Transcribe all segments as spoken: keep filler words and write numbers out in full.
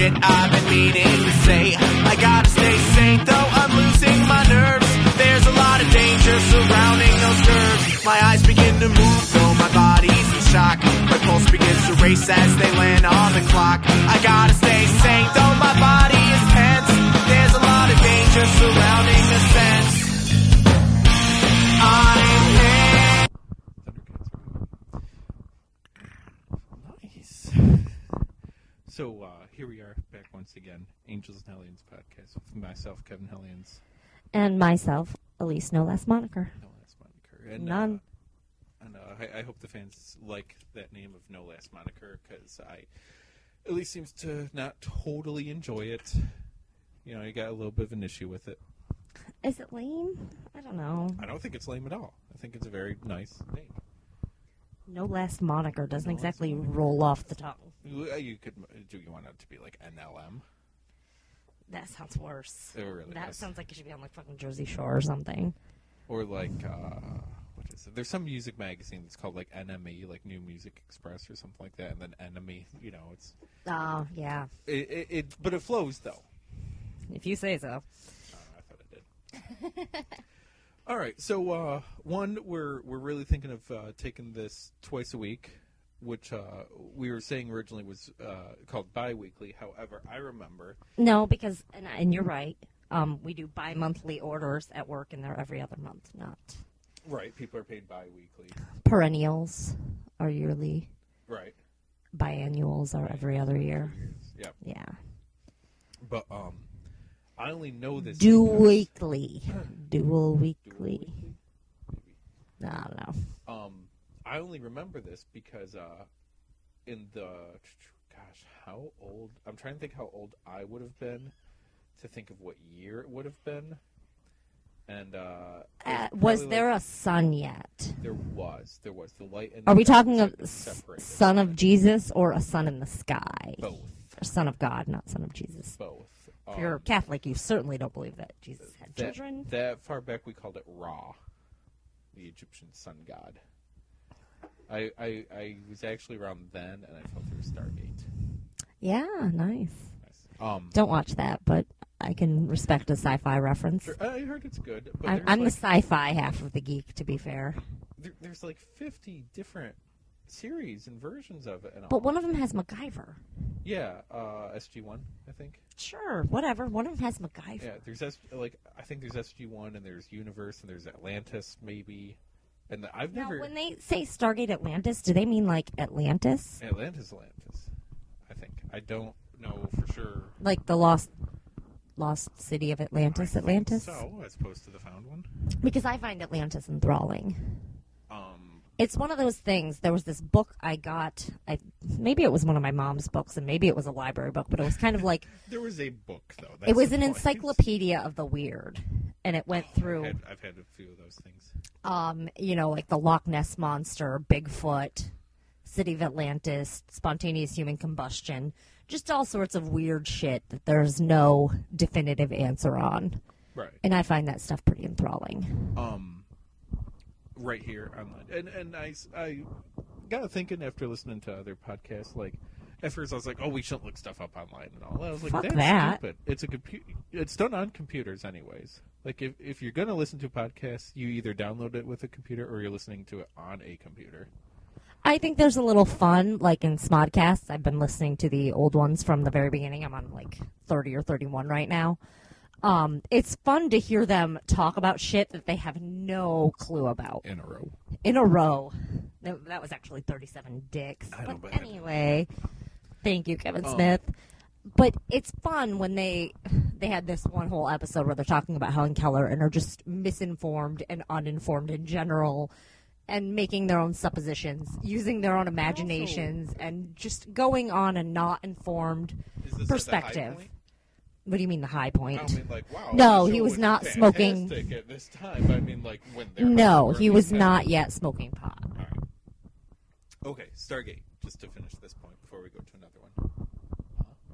shit I've been meaning to say. I gotta stay sane, though I'm losing my nerves. There's a lot of danger surrounding those curves. My eyes begin to move, though my body's in shock. My pulse begins to race as they land on the clock. I gotta stay sane, though my body is tense. There's a lot of danger surrounding the sense. I'm in. Nice. So uh, here we are back once again, Angels and Hellions podcast with myself, Kevin Hellions. And myself, Elise No Less Moniker. No Last Moniker. And, None. Uh, and uh, I, I hope the fans like that name of No Last Moniker, because I, Elise seems to not totally enjoy it. You know, you got a little bit of an issue with it. Is it lame? I don't know. I don't think it's lame at all. I think it's a very nice name. No Less Moniker doesn't No Less exactly Moniker. roll off the tongue. You, you could do you want it to be like N L M? That sounds worse. It really that does. sounds like it should be on like fucking Jersey Shore or something. Or like, uh, what is it? There's some music magazine that's called like N M E, like New Music Express or something like that, and then Enemy. You know, it's Oh, yeah. it, it, it but it flows though. If you say so. Uh, I thought it did. All right, so uh, one, we're we're really thinking of uh, taking this twice a week, which uh, we were saying originally was uh, called bi-weekly. However, I remember No, because, and, and you're right, um, we do bi-monthly orders at work, and they're every other month, not right, people are paid bi-weekly. perennials are yearly. Right. Biannuals are every other year. Yeah, Yeah. but um, I only know this. Do because- weekly. Dual weekly. Maybe. I don't know. Um, I only remember this because uh, in the gosh, how old? I'm trying to think how old I would have been to think of what year it would have been. And uh, it Uh, was was probably there like- a son yet? There was. There was the light. And Are the we talking dark of side s- separated. son of Jesus or a son in the sky? Both. Or son of God, not son of Jesus. Both. If you're Um, Catholic, you certainly don't believe that Jesus had that, children. that far back, we called it Ra, the Egyptian sun god. I, I I was actually around then, and I fell through Stargate. Yeah, nice. Nice. Um, Don't watch that, but I can respect a sci-fi reference. sure, I heard it's good, but I'm, there's I'm like, the sci-fi half of the geek, to be fair. there, there's like fifty different series and versions of it, and all. But one of them has MacGyver. Yeah, uh, S G one, I think. Sure, whatever. One of them has MacGyver. Yeah, there's S, like I think there's S G one, and there's Universe, and there's Atlantis, maybe. And the, I've Now, never when they say Stargate Atlantis, do they mean like Atlantis? Atlantis, Atlantis. I think I don't know for sure. Like the lost lost city of Atlantis, I think Atlantis? so, as opposed to the found one. Because I find Atlantis enthralling. Um, It's one of those things. There was this book I got. I maybe it was one of my mom's books, and maybe it was a library book, but it was kind of like there was a book though. That's it was the an point. encyclopedia of the weird, and it went I've through, had, I've had a few of those things. um, you know, like the Loch Ness monster, Bigfoot, City of Atlantis, spontaneous human combustion, just all sorts of weird shit that there's no definitive answer on, Right. and I find that stuff pretty enthralling. Um. Right here online, and and I s- I got thinking after listening to other podcasts, like at first I was like, oh, we shouldn't look stuff up online and all. I was like, Fuck that's that. stupid. It's a computer. It's done on computers anyways. Like if if you're gonna listen to a podcast, you either download it with a computer or you're listening to it on a computer. I think there's a little fun, like in Smodcasts. I've been listening to the old ones from the very beginning. I'm on like thirty or thirty-one right now. Um, it's fun to hear them talk about shit that they have no clue about In a row. in a row. That that was actually thirty-seven dicks. I know, but but- anyway, thank you, Kevin Um, Smith. But it's fun when they they had this one whole episode where they're talking about Helen Keller and are just misinformed and uninformed in general, and making their own suppositions, using their own imaginations, and just going on a not informed Is this perspective. What do you mean the high point? I mean, like, wow. No, the he show was not smoking- fantastic at this time. I mean, like when they're No, about to he work was in not heaven. yet smoking pot. All right. Okay, Stargate. Just to finish this point before we go to another one.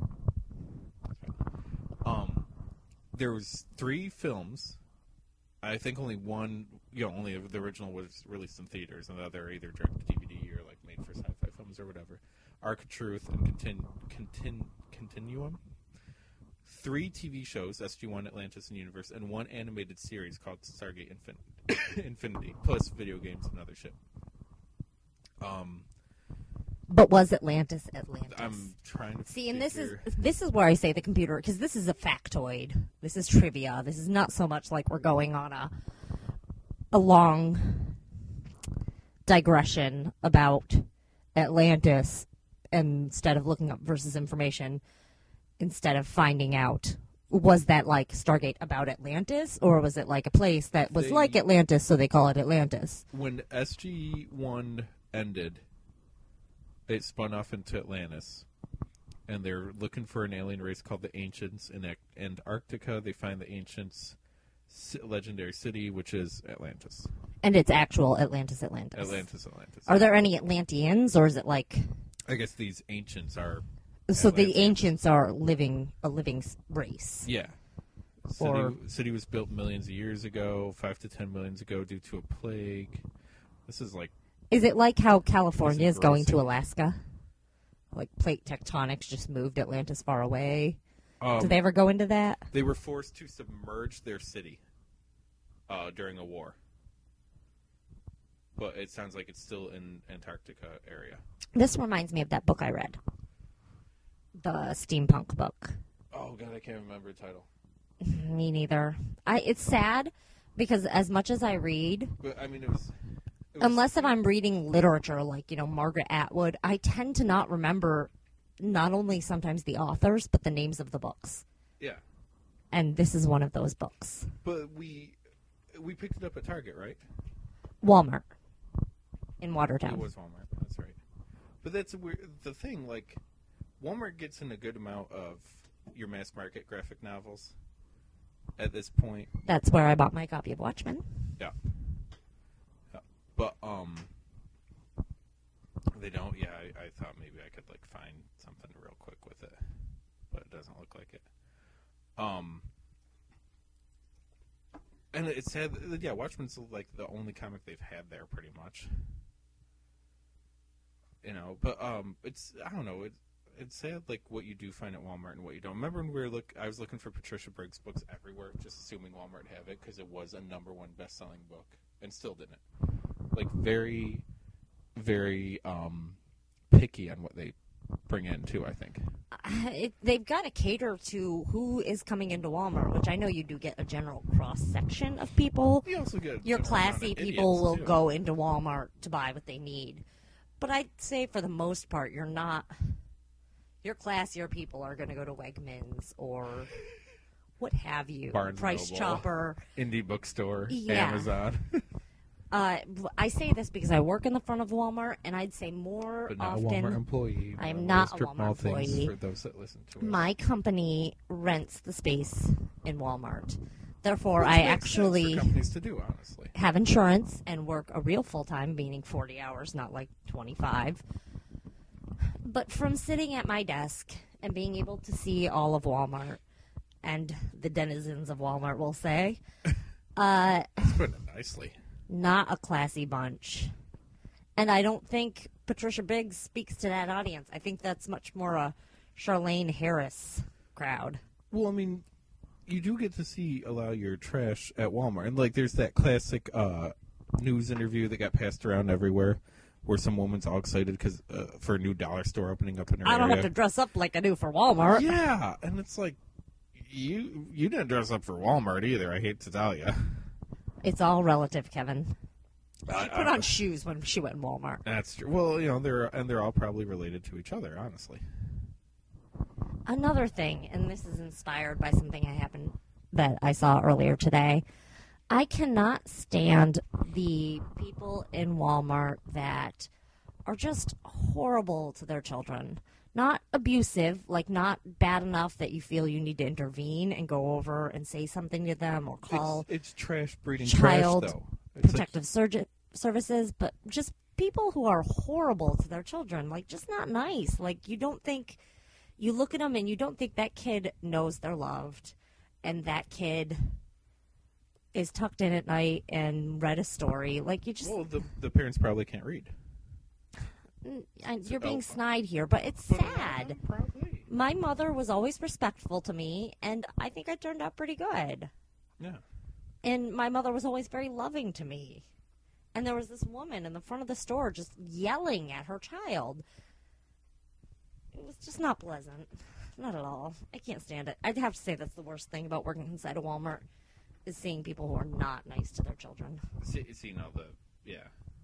Uh, um, there was three films. I think only one, you know, only the original was released in theaters, and the other either direct to D V D or like made for sci-fi films or whatever. Arc of Truth and Contin- Contin- Continuum, three T V shows, S G one, Atlantis, and Universe, and one animated series called Stargate Infin- Infinity, plus video games and other shit. Um, But was Atlantis Atlantis? I'm trying to See, and this is figure- this is where I say the computer, because this is a factoid. This is trivia. This is not so much like we're going on a a long digression about Atlantis instead of looking up versus information, instead of finding out, was that like Stargate about Atlantis, or was it like a place that was They- like Atlantis, so they call it Atlantis? when S G one ended, it spun off into Atlantis, and they're looking for an alien race called the Ancients in Ac- Antarctica. They find the Ancients' ci- legendary city, which is Atlantis. And it's actual Atlantis Atlantis. Atlantis, Atlantis. Are there any Atlanteans, or is it like... I guess these ancients are. So the Atlanteans. ancients are living a living s- race. Yeah. City, Or- city was built millions of years ago, five to ten millions ago, due to a plague. This is like Is it like how California is going to engrossing. Alaska? Like plate tectonics just moved Atlantis far away. um, Did they ever go into that? they were forced to submerge their city uh, during a war. But it sounds like it's still in Antarctica area. This reminds me of that book I read, the steampunk book. Oh god, I can't remember the title. Me neither. I. It's sad because as much as I read, But I mean, it was. It was unless if I'm reading literature like, you know, Margaret Atwood, I tend to not remember not only sometimes the authors, but the names of the books. yeah, And this is one of those books. but we we picked it up at Target, right? Walmart in It Watertown. was Walmart. That's right. But that's a weird, the thing. Like, Walmart gets in a good amount of your mass market graphic novels at this point. That's where I bought my copy of Watchmen. Yeah. Yeah. But um, they don't. Yeah, I, I thought maybe I could like find something real quick with it, but it doesn't look like it. Um. And it's sad. Yeah, Watchmen's like the only comic they've had there, pretty much. You know, but um, it's I don't know. It it's sad like what you do find at Walmart and what you don't. Remember when we were look? I was looking for Patricia Briggs books everywhere, just assuming Walmart have it because it was a number one best-selling book, and still didn't. Like very, very um, picky on what they bring in too. I think. It, they've got to cater to who is coming into Walmart, which I know you do get a general cross section of people. You also get a Your general amount of classy idiots, people will too. go into Walmart to buy what they need. But I'd say for the most part, you're not. Your classier people are going to go to Wegmans or what have you. Barnes Price Noble. Chopper. Indie bookstore, Yeah. Amazon. Uh, I say this because I work in the front of Walmart, and I'd say more But not often. a Walmart employee. I am We'll not a strip Walmart mall things employee. For those that listen to us. My company rents the space in Walmart. Therefore, Which I makes sense actually for companies to do, honestly. have insurance and work a real full time, meaning forty hours, not like twenty-five. But from sitting at my desk and being able to see all of Walmart and the denizens of Walmart, we'll say, uh, Put it nicely. not a classy bunch. And I don't think Patricia Biggs speaks to that audience. I think that's much more a Charlene Harris crowd. Well, I mean, you do get to see a lot of your trash at Walmart, and like, there's that classic uh, news interview that got passed around everywhere, where some woman's all excited because uh, for a new dollar store opening up in her I don't area. have to dress up like I do for Walmart. Yeah, and it's like, you you didn't dress up for Walmart either. I hate to tell you. It's all relative, Kevin. She I- put I- on shoes when she went in Walmart. That's true. Well, you know, they're and they're all probably related to each other, honestly. Another thing, and this is inspired by something I happened that I saw earlier today. I cannot stand the people in Walmart that are just horrible to their children. Not abusive, like not bad enough that you feel you need to intervene and go over and say something to them or call It's, it's trash breeding child trash, though. It's like- protective surgi- services, but just people who are horrible to their children, like just not nice. Like you don't think, you look at them and you don't think that kid knows they're loved, and that kid is tucked in at night and read a story. Like you just well, the the parents probably can't read. N- I- You're being snide here, but it's sad. Probably. My mother was always respectful to me, and I think I turned out pretty good. Yeah. And my mother was always very loving to me. And there was this woman in the front of the store just yelling at her child. It was just not pleasant. Not at all. I can't stand it. I'd have to say that's the worst thing about working inside a Walmart is seeing people who are not nice to their children. See, seeing all the yeah.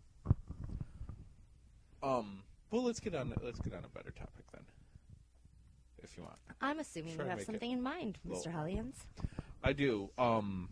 Um. Well, let's get on. Let's get on a better topic then, if you want. I'm assuming Try you to have make something it in mind, little- Mister Hellions. I do. Um.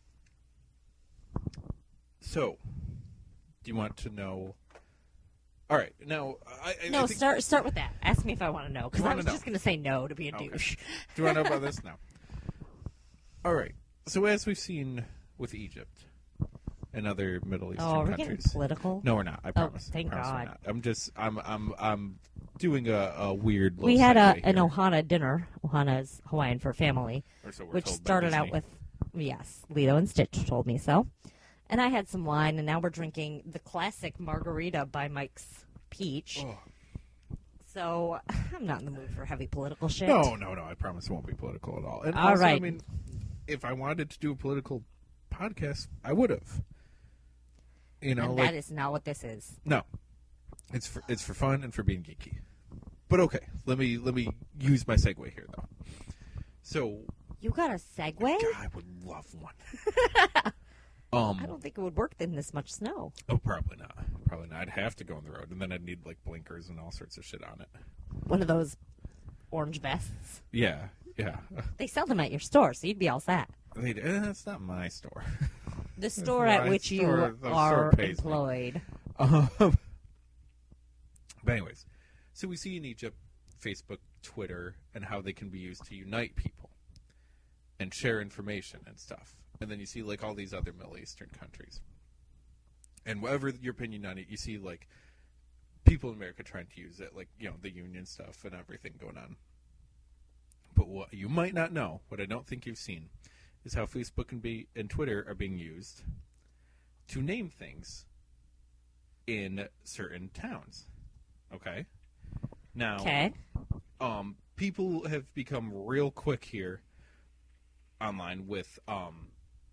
So, do you want to know? All right. Now, I, I No, I think, start start with that. Ask me if I want to know, because You I wanna was know? just going to say no to be a Okay. douche. Do you want to know about this now? All right. So, as we've seen with Egypt and other Middle Eastern Oh, are we getting countries, political? no, we're not. I promise. thank I promise we're God. not. I'm just. I'm. I'm. I'm doing a, a weird. Little We had a, segue an here. Ohana dinner. Ohana is Hawaiian for family, Or so we're which told by started out Disney. with, yes, Lito and Stitch told me so. And I had some wine, and now we're drinking the classic margarita by Mike's Peach. Oh. So I'm not in the mood for heavy political shit. No, no, no. I promise it won't be political at all. And All also, I right. mean, if I wanted to do a political podcast, I would have. You know, and like that is not what this is. no, it's for it's for fun and for being geeky. But okay, let me let me use my segue here though. So, You got a Segway? God, I would love one. um, I don't think it would work in this much snow. oh, probably not. Probably not. I'd have to go on the road, and then I'd need like blinkers and all sorts of shit on it. One of those orange vests. Yeah, yeah. They sell them at your store, so you'd be all set. They, eh, that's not my store. The store at My which store- you the store are pays me. employed. Um, but anyways, so we see in Egypt, Facebook, Twitter, and how they can be used to unite people and share information and stuff. And then you see like all these other Middle Eastern countries. And whatever your opinion on it, you see like people in America trying to use it, like, you know, the union stuff and everything going on. But what you might not know, what I don't think you've seen, is how Facebook and, be, and Twitter are being used to name things in certain towns. Okay? Now, Okay. um, people have become real quick here online with um,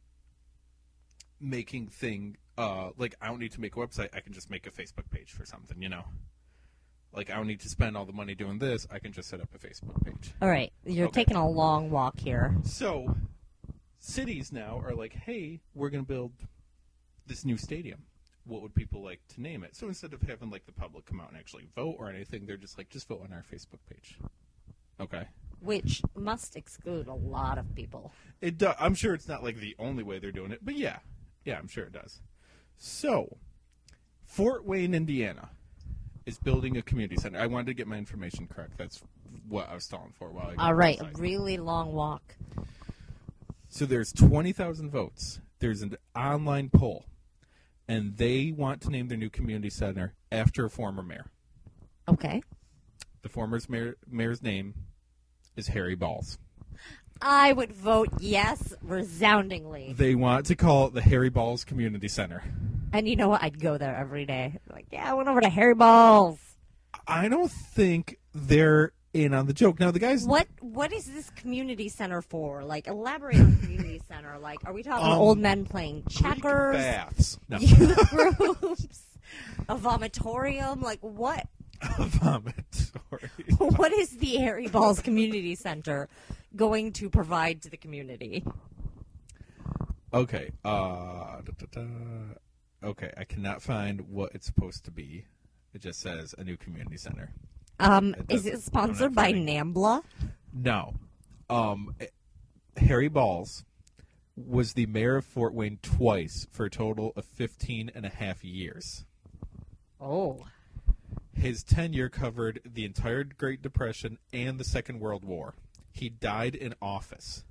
making thing, uh, like, I don't need to make a website, I can just make a Facebook page for something, you know? Like, I don't need to spend all the money doing this, I can just set up a Facebook page. All right. You're Okay. taking a long walk here. So, cities now are like, hey, we're going to build this new stadium. What would people like to name it? So instead of having like the public come out and actually vote or anything, they're just like, just vote on our Facebook page. Okay. Which must exclude a lot of people. It do- I'm sure it's not like the only way they're doing it, but yeah. Yeah, I'm sure it does. So, Fort Wayne, Indiana is building a community center. I wanted to get my information correct. That's what I was stalling for while I got All right. A outside. really long walk. So there's twenty thousand votes. There's an online poll. And they want to name their new community center after a former mayor. Okay. The former mayor, mayor's name is Harry Balls. I would vote yes resoundingly. They want to call it the Harry Balls Community Center. And you know what? I'd go there every day. Like, yeah, I went over to Harry Balls. I don't think they're in on the joke. Now, the guys... What What is this community center for? Like, elaborate on community center. Like, are we talking Um, old men playing Greek checkers? baths. No. Youth groups? A vomitorium? Like, what? Vomitory. What is the Harry Balls Community Center going to provide to the community? Okay. Uh, da, da, da. Okay, I cannot find what it's supposed to be. It just says a new community center. Um, It is doesn't- it sponsored I'm not by finding- NAMBLA? No. Um, Harry Balls was the mayor of Fort Wayne twice for a total of fifteen and a half years. Oh. His tenure covered the entire Great Depression and the Second World War. He died in office.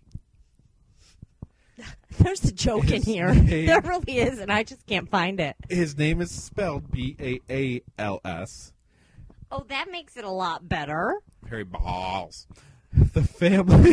There's a joke in His here. name- There really is, and I just can't find it. His name is spelled B A A L S. Oh, that makes it a lot better. Harry Balls. The family...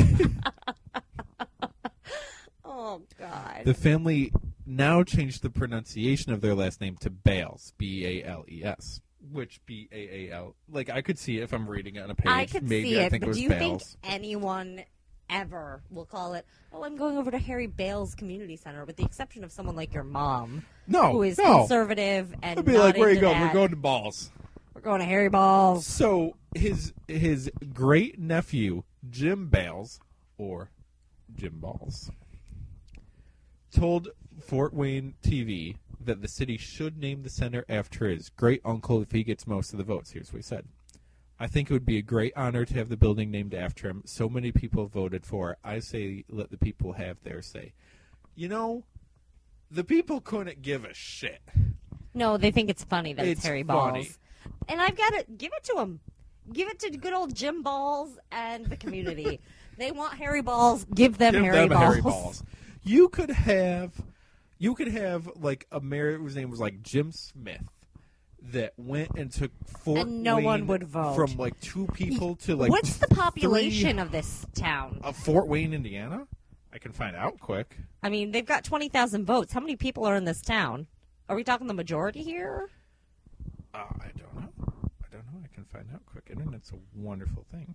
Oh, God. The family now changed the pronunciation of their last name to Bales, B A L E S, which B A A L. Like, I could see it if I'm reading it on a page. I could Maybe see I it, think but it was do you Bales. think anyone ever will call it, oh, I'm going over to Harry Bales Community Center, with the exception of someone like your mom, No, who is no. conservative and I'd be not like, where you into going? that. We're going to Balls. We're going to Harry Balls. So his his great nephew Jim Bales, or Jim Balls, told Fort Wayne T V that the city should name the center after his great uncle if he gets most of the votes. Here's what he said: "I think it would be a great honor to have the building named after him. So many people voted for it. I say let the people have their say." You know, the people couldn't give a shit. No, they think it's funny that it's, It's Harry funny. Balls. And I've got to give it to him. Give it to good old Jim Balls and the community. They want Harry Balls. Give them Give Harry them Balls. Harry Balls. You could have, you could have like a mayor whose name was like Jim Smith that went and took Fort And no Wayne one would vote. from like two people to like What's the population three- of this town? of Fort Wayne, Indiana? I can find out quick. I mean, they've got twenty thousand votes. How many people are in this town? Are we talking the majority here? Uh, I don't know. I don't know. I can find out quick. Internet's a wonderful thing.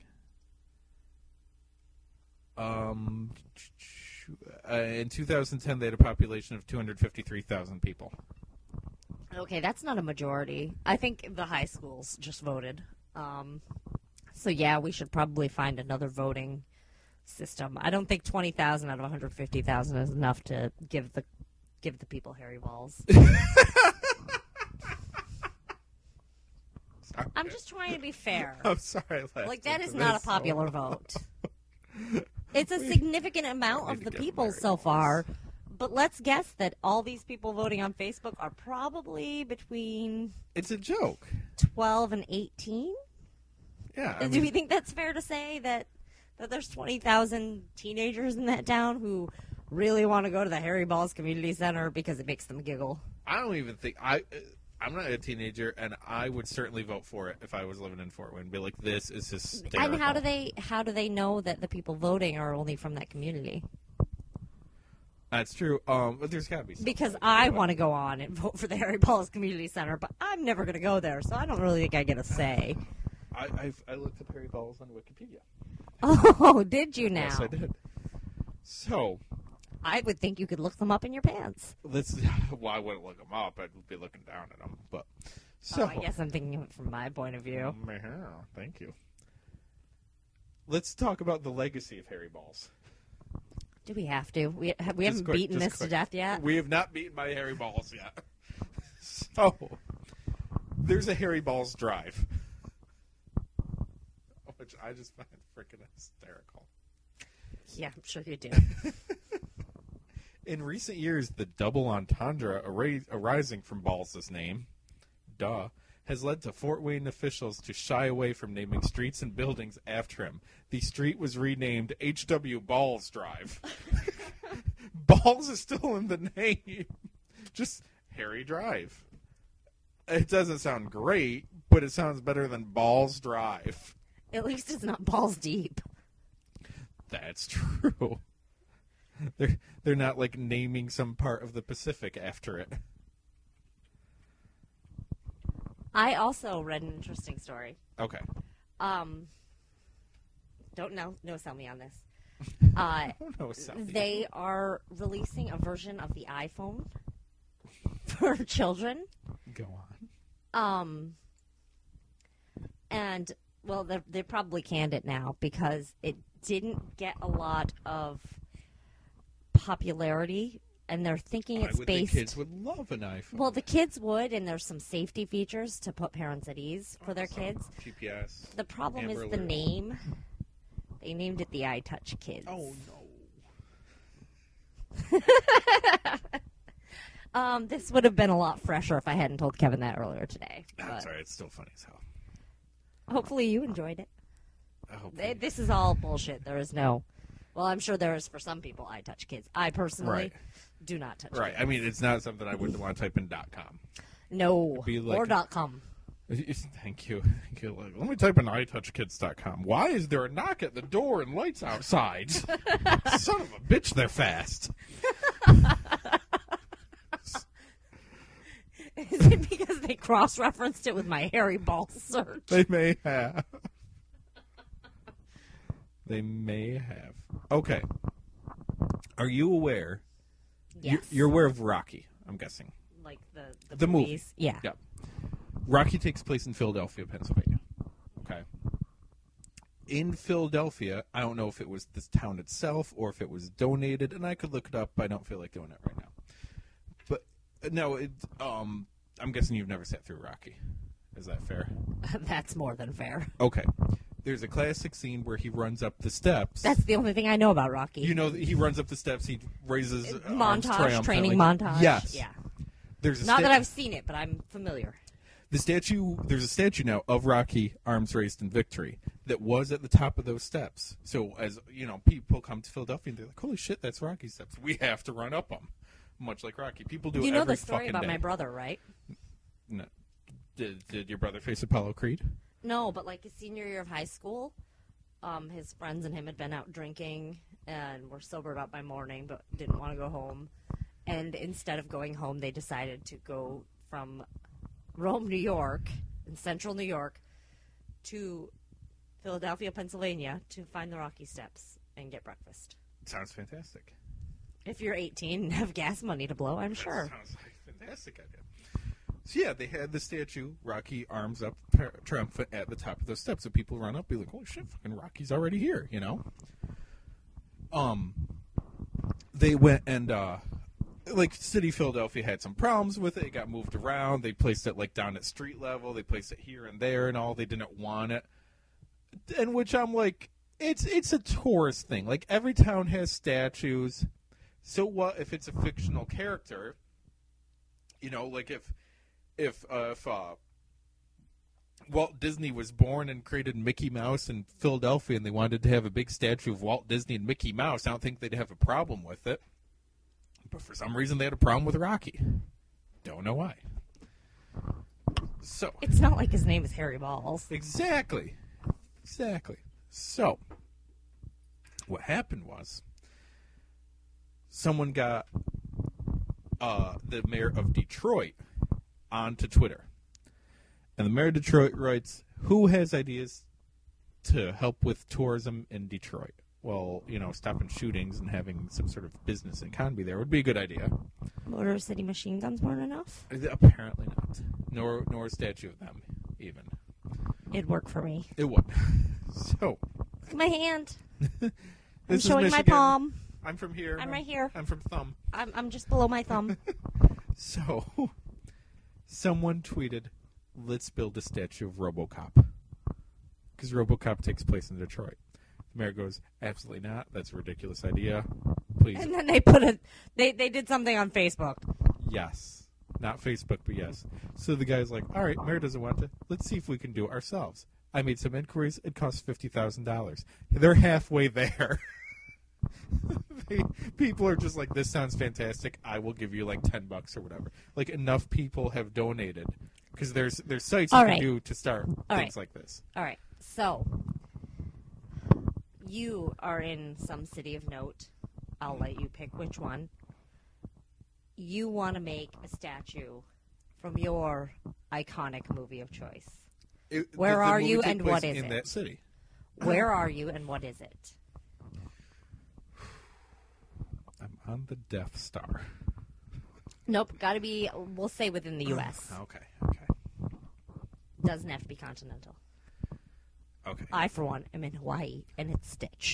Um, uh, in two thousand ten, they had a population of two hundred fifty-three thousand people. Okay, that's not a majority. I think the high schools just voted. Um, so, yeah, we should probably find another voting system. I don't think twenty thousand out of one hundred fifty thousand is enough to give the give the people Harry Balls. I'm just trying to be fair. I'm sorry. I laughed Like, that into is not a this. popular vote. It's a significant amount need of to the give people Harry so Balls. far. But let's guess that all these people voting on Facebook are probably between It's a joke. twelve and eighteen. Yeah. I Do mean, we think that's fair to say that that there's twenty thousand teenagers in that town who really want to go to the Harry Balls Community Center because it makes them giggle? I don't even think I. uh, I'm not a teenager, and I would certainly vote for it if I was living in Fort Wayne. Be like, this is hysterical. And how do they how do they know that the people voting are only from that community? That's true. Um, but there's got to be something. Because I want to go on and vote for the Harry Balls Community Center, but I'm never going to go there, so I don't really think I get a say. I I've, I looked up Harry Balls on Wikipedia. Oh, did you now? Yes, I did. So I would think you could look them up in your pants. let's. Well, I wouldn't look them up. I'd be looking down at them. But so Oh, I guess I'm thinking of it from my point of view. Yeah, thank you. Let's talk about the legacy of Harry Balls. Do we have to? We have, we Just haven't quick, beaten just this quick. to death yet. We have not beaten by Harry Balls yet. So there's a Harry Balls drive, which I just find freaking hysterical. Yeah, I'm sure you do. In recent years, the double entendre ar- arising from Balls' name, duh, has led to Fort Wayne officials to shy away from naming streets and buildings after him. The street was renamed H W Balls Drive. Balls is still in the name. Just Harry Drive. It doesn't sound great, but it sounds better than Balls Drive. At least it's not balls deep. That's true. They're they're not like naming some part of the Pacific after it. I also read an interesting story. Okay. Um, don't know, no sell me on this. Uh, Oh no, Sally. they are releasing a version of the iPhone for children. Go on. Um, and well, they they probably canned it now because it didn't get a lot of popularity, and they're thinking I it's would think based. kids would love an iPhone. Well, the kids would, and there's some safety features to put parents at ease for their kids. G P S. The problem Amber is the Alert. name. They named it the iTouch Kids. Oh no. Um, this would have been a lot fresher if I hadn't told Kevin that earlier today. That's But all right. It's still funny as hell. hopefully you enjoyed it. I hope They, this is all bullshit. There is no. Well, I'm sure there is for some people. I touch kids. I personally Right. do not touch. Right. Kids. I mean, it's not something I would want to type in .com. No. be like- or dot com. Thank you. Thank you. Like, let me type in i touch kids dot com. Why is there a knock at the door and lights outside? Son of a bitch, they're fast. Is it because they cross-referenced it with my Harry Balls search? They may have. They may have. Okay. Are you aware? Yes. You're, you're aware of Rocky, I'm guessing. Like the, the, The movie. movies? Yeah. Yeah. Rocky takes place in Philadelphia, Pennsylvania. Okay. In Philadelphia, I don't know if it was this town itself or if it was donated, and I could look it up. I don't feel like doing it right now. But no, it, um, I'm guessing you've never sat through Rocky. Is that fair? That's more than fair. Okay. There's a classic scene where he runs up the steps. That's the only thing I know about Rocky. You know, that he runs up the steps. He raises arms montage, training triumphantly. montage. Yes. Yeah. There's a Not sta- that I've seen it, but I'm familiar. The statue, there's a statue now of Rocky, arms raised in victory, that was at the top of those steps. So as, you know, people come to Philadelphia and they're like, holy shit, that's Rocky's steps. We have to run up them. Much like Rocky. People do You it know every the story fucking about day. my brother, right? No. Did, did your brother face Apollo Creed? No, but like his senior year of high school, um, his friends and him had been out drinking and were sobered up by morning but didn't want to go home. And instead of going home, they decided to go from Rome, New York, in central New York, to Philadelphia, Pennsylvania, to find the Rocky Steps and get breakfast. Sounds fantastic. If you're eighteen and have gas money to blow, I'm sure. That sounds like a fantastic idea. So yeah, they had the statue, Rocky, arms up, triumphant at the top of those steps. So people run up, be like, "Holy shit, fucking Rocky's already here!" You know. Um, they went and uh, like City of Philadelphia had some problems with it. It got moved around. They placed it like down at street level. They placed it here and there and all. They didn't want it, and which I'm like, it's it's a tourist thing. Like every town has statues. So what if it's a fictional character? You know, like if if uh, if uh, Walt Disney was born and created Mickey Mouse in Philadelphia, and they wanted to have a big statue of Walt Disney and Mickey Mouse, I don't think they'd have a problem with it. But for some reason, they had a problem with Rocky. Don't know why. So It's not like his name is Harry Balls. exactly, exactly. So what happened was, someone got uh, the mayor of Detroit onto Twitter. And the mayor of Detroit writes, who has ideas to help with tourism in Detroit? Well, you know, stopping shootings and having some sort of business economy there would be a good idea. Motor City Machine Guns weren't enough? Apparently not. Nor, nor a statue of them, even. It'd work for me. It would. So, Look at my hand. this I'm is showing my Michigan. palm. I'm from here. I'm right here. I'm from Thumb. I'm, I'm just below my thumb. So, someone tweeted, let's build a statue of RoboCop. Because RoboCop takes place in Detroit. The mayor goes, absolutely not. That's a ridiculous idea. Please. And then they put it, they, they did something on Facebook. Yes. Not Facebook, but yes. So the guy's like, all right, mayor doesn't want to. Let's see if we can do it ourselves. I made some inquiries. It costs fifty thousand dollars. They're halfway there. they, people are just like, this sounds fantastic. I will give you like ten bucks or whatever. Like enough people have donated because there's there's sites you All can right. do to start All things right. like this. All right. So, you are in some city of note. I'll let you pick which one. You want to make a statue from your iconic movie of choice. It, Where the- the are movie you took and place what is in it? that city? Where are you and what is it? I'm on the Death Star. Nope. Got to be, we'll say within the U S Okay. Okay. Doesn't have to be continental. Okay. I, for one, am in Hawaii, and it's Stitch.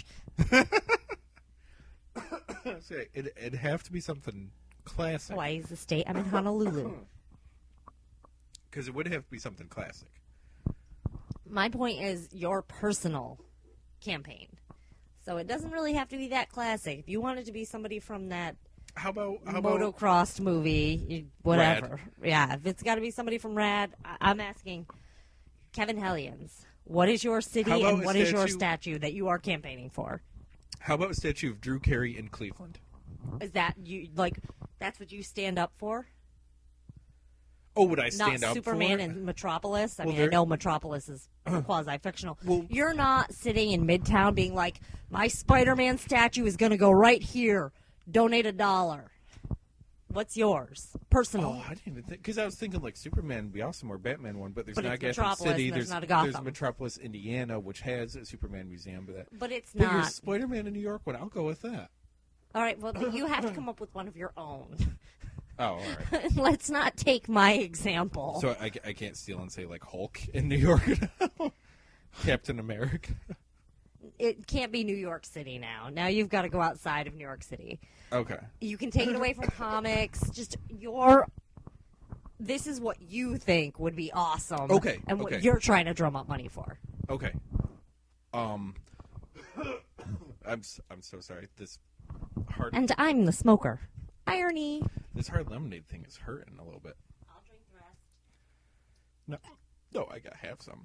So it, it'd have to be something classic. Hawaii is the state. I'm in Honolulu. Because it would have to be something classic. My point is your personal campaign. So it doesn't really have to be that classic. If you want it to be somebody from that How about how about motocross movie, you- whatever. Yeah, if it's got to be somebody from Rad, I- I'm asking Kevin Hellions, what is your city How about and a what is your statue- statue that you are campaigning for? how about a statue of Drew Carey in Cleveland? Is that you like? That's what you stand up for? Oh, would I stand Not up Superman for it? and Metropolis. I Well, mean, I there- know Metropolis is quasi-fictional. Well- You're not sitting in Midtown being like, my Spider-Man statue is going to go right here. Donate a dollar. What's yours? Personal. Oh, I didn't even think because I was thinking like Superman would be awesome or Batman one, but there's But not it's Gotham Metropolis City. and there's There's not a Gotham. there's Metropolis, Indiana, which has a Superman museum, but that. But it's But your not. Spider-Man in New York one, I'll go with that. All right, well, then you have to come up with one of your own. Oh, all right. Let's not take my example. So I, I can't steal and say like Hulk in New York. Captain America. It can't be New York City now. Now you've got to go outside of New York City. Okay. You can take it away from comics. Just your. This is what you think would be awesome. Okay, And what okay. you're trying to drum up money for. Okay. Um. I'm s- I'm so sorry. This hard And I'm the smoker. Irony. this hard lemonade thing is hurting a little bit. I'll drink the rest. No, no, I got half some.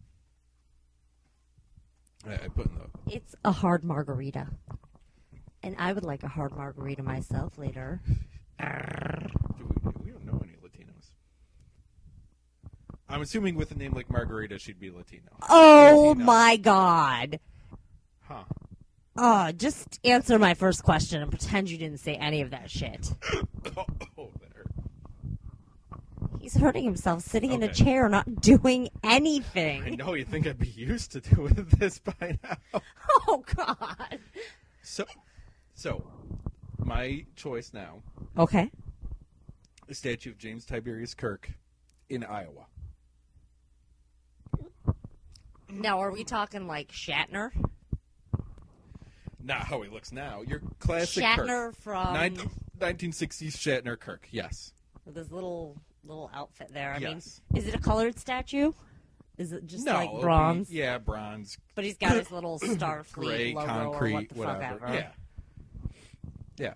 I, I put in the. It's a hard margarita. And I would like a hard margarita myself later. Do we, we don't know any Latinos. I'm assuming with a name like Margarita, she'd be Latino. Oh Latino. my god. Huh. Oh, just answer my first question and pretend you didn't say any of that shit. oh, oh, that hurt. He's hurting himself sitting in a Okay. chair not doing anything. I know you think I'd be used to doing this by now. Oh god. So, so my choice now: Okay. the statue of James Tiberius Kirk in Iowa. Now, are we talking like Shatner? Not how he looks now. Your classic Shatner Kirk. from Nin- nineteen sixties Shatner Kirk. Yes. with his little little outfit there. I Yes. mean, is it a colored statue? Is it just no, like it'd be- bronze? yeah, bronze. But he's got his little Starfleet Gray, logo concrete, or what the whatever. fuck ever. Yeah. Yeah.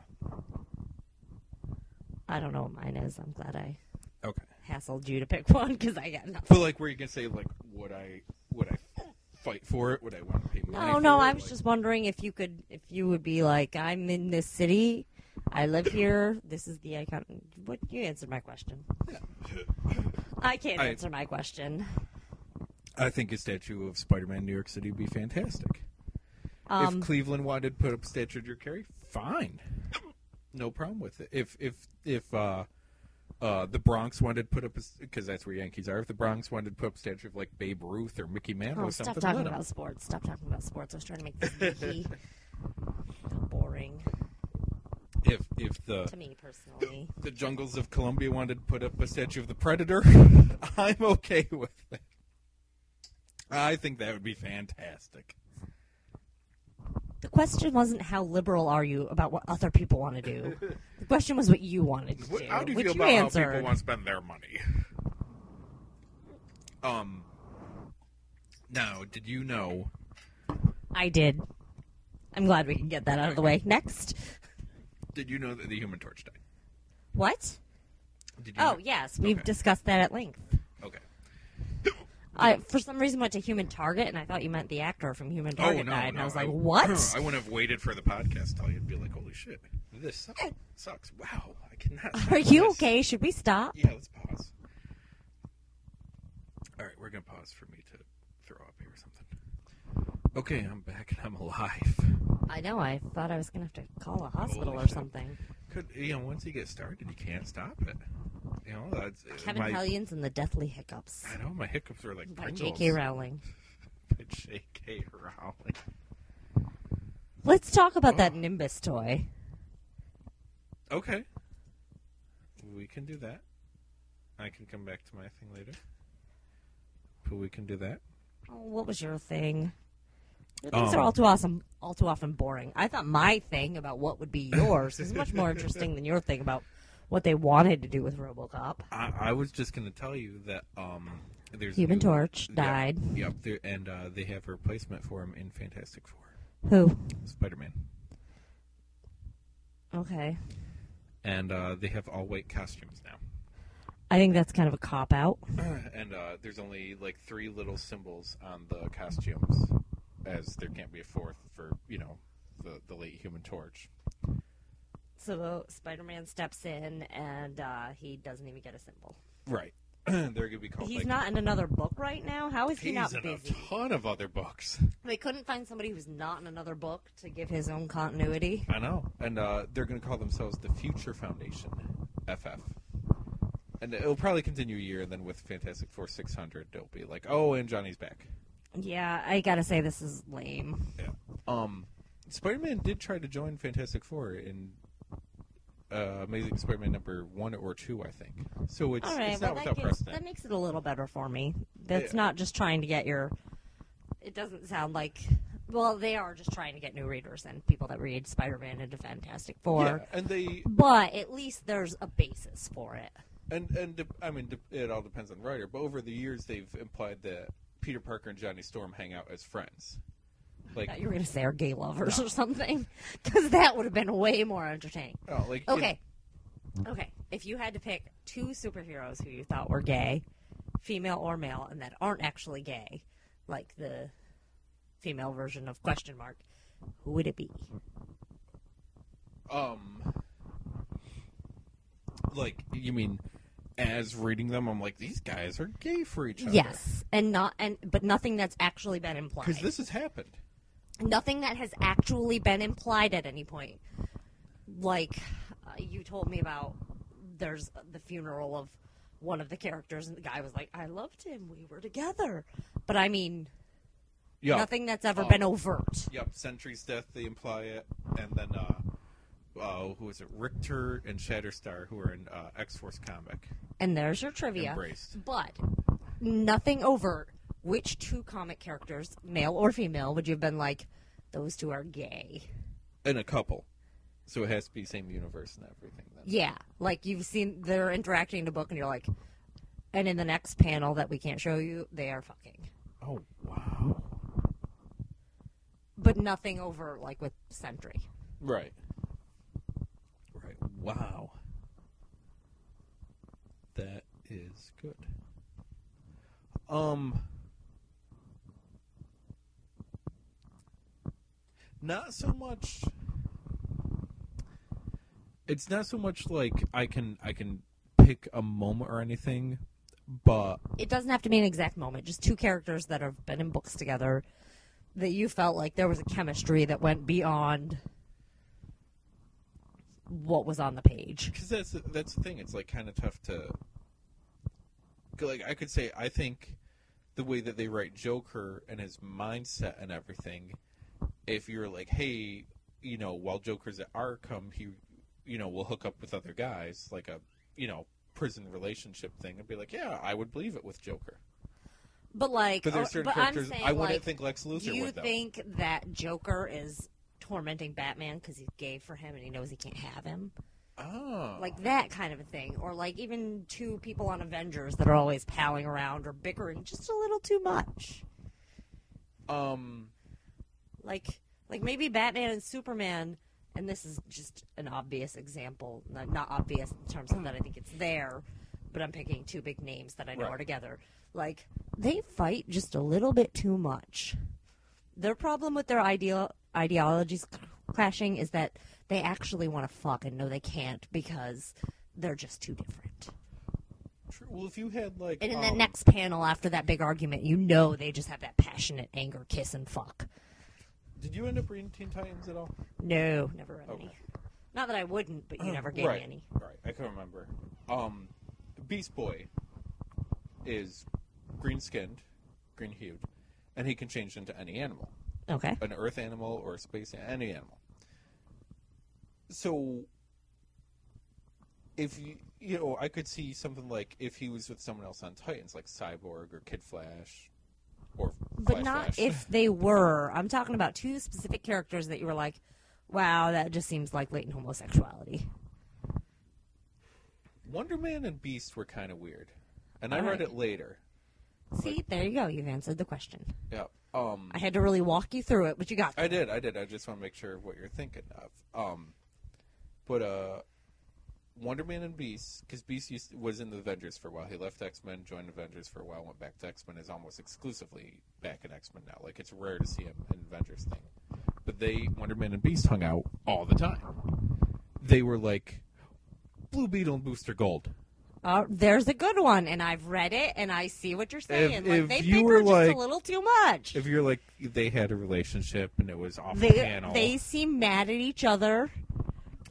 I don't know what mine is. I'm glad I Okay. hassled you to pick one because I got nothing. But like, where you can say like, would I, would I fight for it? Would I want to pay money? No, for no. it? I was Like- just wondering if you could, if you would be like, I'm in this city, I live here. This is the icon. What you answered my question. I can't I- answer my question. I think a statue of Spider-Man in New York City would be fantastic. Um, if Cleveland wanted to put up a statue of Drew Carey, fine, no problem with it. If if if uh, uh, the Bronx wanted to put up, because that's where Yankees are. If the Bronx wanted to put up a statue of like Babe Ruth or Mickey Mantle oh, or stop something, talking let 'em. about sports. Stop talking about sports. I was trying to make this geeky. Boring If if the to me personally. the jungles of Colombia wanted to put up a statue of the Predator, I'm okay with it. I think that would be fantastic. The question wasn't how liberal are you about what other people want to do. The question was what you wanted to do, How do you which feel you about answered. how people want to spend their money? Um. Now, did you know? I did. I'm glad we can get that out of the way. Next. Did you know that the Human Torch died? What? Did you Oh, know? yes. We've Okay. discussed that at length. Okay. I, for some reason, went to Human Target, and I thought you meant the actor from Human Target oh no! died. And no, I was like, I, what? I wouldn't have waited for the podcast till you'd be like, "Holy shit, this sucks." sucks. Wow, I cannot. Are stop you this. okay? Should we stop? Yeah, let's pause. All right, we're gonna pause for me to throw up here or something. Okay, I'm back and I'm alive. I know. I thought I was going to have to call a hospital Holy or shit. something. Could you know? Once you get started, you can't stop it. You know, that's Kevin my, Hellions and the Deathly Hiccups I know my hiccups are like by Pringles. J K. Rowling. By J K. Rowling. Let's talk about Oh. that Nimbus toy. Okay. We can do that. I can come back to my thing later. But we can do that. Oh, what was your thing? Your things Um, are all too awesome, all too often boring. I thought my thing about what would be yours is much more interesting than your thing about what they wanted to do with RoboCop. I, I was just going to tell you that um, there's Human new- Torch yeah, died. Yep, there, and uh, they have a replacement for him in Fantastic Four. Who? Spider-Man. Okay. And uh, they have all-white costumes now. I think that's kind of a cop out. And uh, there's only like three little symbols on the costumes, as there can't be a fourth for, you know, the, the late Human Torch. So Spider-Man steps in and uh, he doesn't even get a symbol. Right. They're going to be called He's like... not in another book right now? How is he He's not in busy? a ton of other books. They couldn't find somebody who's not in another book to give his own continuity. I know. And uh, they're going to call themselves the Future Foundation. F F. And it'll probably continue a year, and then with Fantastic Four six hundred, it'll be like, oh, and Johnny's back. Yeah, I gotta say this is lame. Yeah. Um, Spider-Man did try to join Fantastic Four in uh, Amazing Spider-Man number one or two, I think. So it's, All right, it's well, not that, without gives, precedent. that makes it a little better for me. That's Yeah. not just trying to get your... It doesn't sound like... Well, they are just trying to get new readers and people that read Spider-Man into Fantastic Four. Yeah, and they... But at least there's a basis for it. And, and de- I mean, de- it all depends on the writer, but over the years, they've implied that Peter Parker and Johnny Storm hang out as friends. Like, I thought you were going to say are gay lovers No. or something. Because that would have been way more entertaining. oh, like Okay. Okay. If you had to pick two superheroes who you thought were gay, female or male, and that aren't actually gay, like the female version of question mark, who would it be? Um, like, you mean as reading them, I'm like, these guys are gay for each other. Yes, and not and but nothing that's actually been implied. Because this has happened. Nothing that has actually been implied at any point. Like uh, you told me about, there's the funeral of one of the characters, and the guy was like, "I loved him. We were together." But I mean, Yeah. nothing that's ever Um, been overt. Yep, Sentry's death, they imply it. And then, uh, uh, who is it? Richter and Shatterstar, who are in uh, X-Force comic. And there's your trivia. Embraced. But nothing overt. Which two comic characters, male or female, would you have been like, those two are gay? And a couple. So it has to be same universe and everything. Then. Yeah. Like, you've seen, they're interacting in a book, and you're like, and in the next panel that we can't show you, they are fucking. Oh, wow. But nothing over, like, with Sentry. Right. Right. Wow. That is good. Um... Not so much. It's not so much like I can I can pick a moment or anything, but It doesn't have to be an exact moment. Just two characters that have been in books together that you felt like there was a chemistry that went beyond what was on the page. because that's the- that's the thing. It's like kind of tough to. Like I could say, I think the way that they write Joker and his mindset and everything. If you're like, hey, you know, while Joker's at Arkham, he, you know, will hook up with other guys, like a, you know, prison relationship thing, and be like, yeah, I would believe it with Joker. But like, But there's oh, certain but characters I'm saying, I wouldn't like, think Lex Luthor do you would, though. think that Joker is tormenting Batman because he's gay for him and he knows he can't have him? Oh. Like that kind of a thing. Or like even two people on Avengers that are always palling around or bickering just a little too much. Um. Like, like maybe Batman and Superman, and this is just an obvious example, not, not obvious in terms of that I think it's there, but I'm picking two big names that I know Right. are together. Like, they fight just a little bit too much. Their problem with their ideal ideologies clashing is that they actually want to fuck and know they can't because they're just too different. True. Well, if you had like, And in um, that next panel after that big argument, you know they just have that passionate anger, kiss, and fuck. did you end up reading Teen Titans at all? No, never read Okay. any. Not that I wouldn't, but you never gave right. me any. Right. I can remember. Um, Beast Boy is green-skinned, green-hued, and he can change into any animal. Okay. An earth animal or a space any animal. So if you you know, I could see something like if he was with someone else on Titans, like Cyborg or Kid Flash, or But Flash not Flash. if they were. I'm talking about two specific characters that you were like, wow, that just seems like latent homosexuality. Wonder Man and Beast were kind of weird, and I All read right. it later. See, there you go. You've answered the question. Yeah. Um. I had to really walk you through it, but you got I did, I did. I just want to make sure of what you're thinking of. Um, but uh, Wonder Man and Beast, because Beast used, was in the Avengers for a while. He left X-Men, joined Avengers for a while, went back to X-Men. Is almost exclusively back in X-Men now. Like it's rare to see him in Avengers thing. But they, Wonder Man and Beast, hung out all the time. They were like Blue Beetle and Booster Gold. Uh, there's a good one, and I've read it, and I see what you're saying. If- like if they you bicker were just like- a little too much. If you're like they had a relationship and it was off the They panel. they seem mad at each other.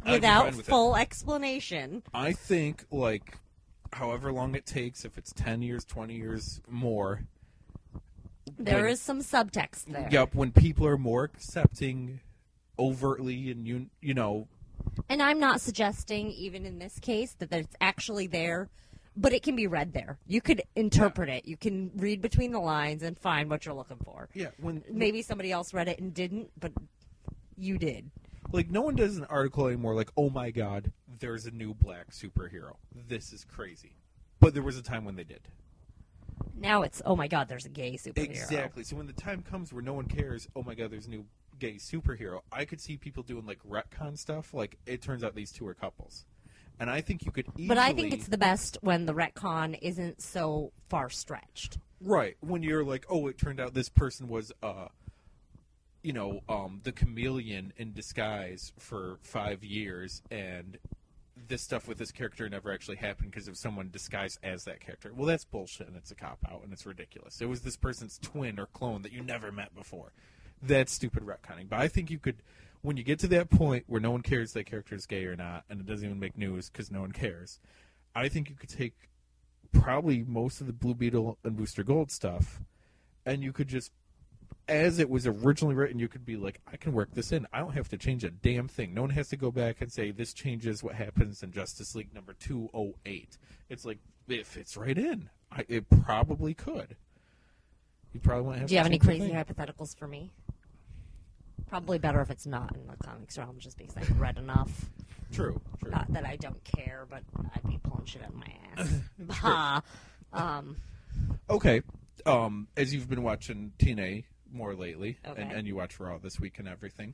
I'd be without fine with full explanation. I think, like, however long it takes, if it's ten years, twenty years more. There when, is some subtext there. Yep, when people are more accepting overtly and, you you know. And I'm not suggesting, even in this case, that it's actually there, but it can be read there. You could interpret yeah. it. You can read between the lines and find what you're looking for. Yeah. when Maybe somebody else read it and didn't, but you did. Like, no one does an article anymore like, oh, my God, there's a new black superhero. This is crazy. But there was a time when they did. Now it's, oh, my God, there's a gay superhero. Exactly. So when the time comes where no one cares, oh, my God, there's a new gay superhero, I could see people doing, like, retcon stuff. Like, it turns out these two are couples. And I think you could easily... But I think it's the best when the retcon isn't so far-stretched. Right. When you're like, oh, it turned out this person was... uh. you know, um, the chameleon in disguise for five years, and this stuff with this character never actually happened because of someone disguised as that character. Well, that's bullshit, and it's a cop-out, and it's ridiculous. It was this person's twin or clone that you never met before. That's stupid retconning. But I think you could, when you get to that point where no one cares that character is gay or not, and it doesn't even make news because no one cares, I think you could take probably most of the Blue Beetle and Booster Gold stuff, and you could just, as it was originally written, you could be like, I can work this in. I don't have to change a damn thing. No one has to go back and say, this changes what happens in Justice League number two oh eight. It's like, it fits right in. I, it probably could. You probably wouldn't have Do you to have any change a crazy thing. hypotheticals for me? Probably better if it's not in the comics realm, just because I've read enough. True, true. Not that I don't care, but I'd be pulling shit out of my ass. It's Ha. um, Okay. Um, as you've been watching T N A more lately, Okay. and, and you watch Raw this week and everything.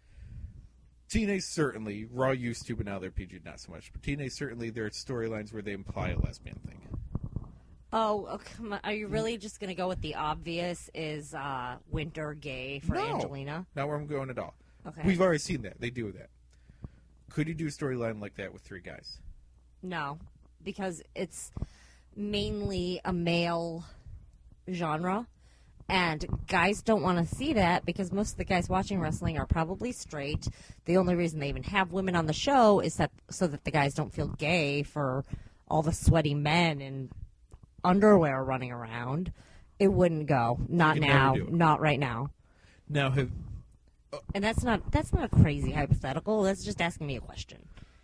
T N A certainly, Raw used to, but now they're P G not so much. But T N A certainly, there are storylines where they imply a lesbian thing. oh, oh, come on. Are you really just going to go with the obvious? Is uh, Winter gay for No. Angelina? Not where I'm going at all. Okay. We've already seen that. They do that. Could you do a storyline like that with three guys? No, because it's mainly a male genre. And guys don't want to see that because most of the guys watching wrestling are probably straight. The only reason they even have women on the show is that so that the guys don't feel gay for all the sweaty men in underwear running around. It wouldn't go. Not could now. never do it. Not right now. Now, have And that's not that's not a crazy hypothetical. That's just asking me a question.